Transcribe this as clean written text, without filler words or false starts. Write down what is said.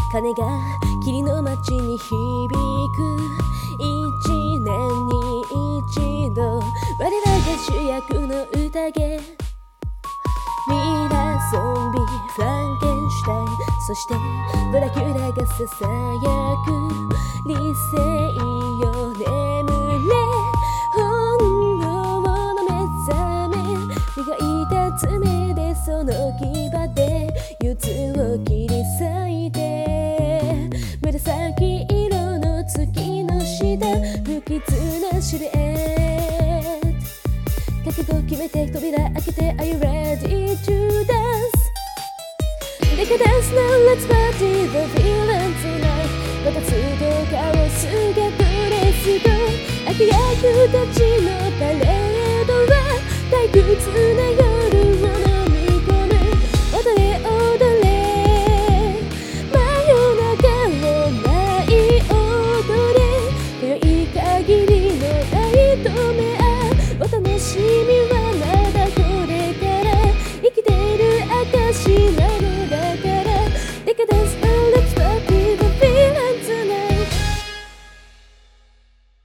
鐘が霧の街に響く。一年に一度我らが主役の宴。ミイラゾンビフランケンシュタイン、そしてドラキュラがささやく。理性よ眠れ、本能の目覚め。磨いた爪でその牙で憂鬱を切り裂いて。紫色の月の下、不吉なシルエット。覚悟決めて扉開けて Are you ready to dance? Decadence now, let's party the villain tonight. こたつとカオスがブレスと悪役たちのパレードは退屈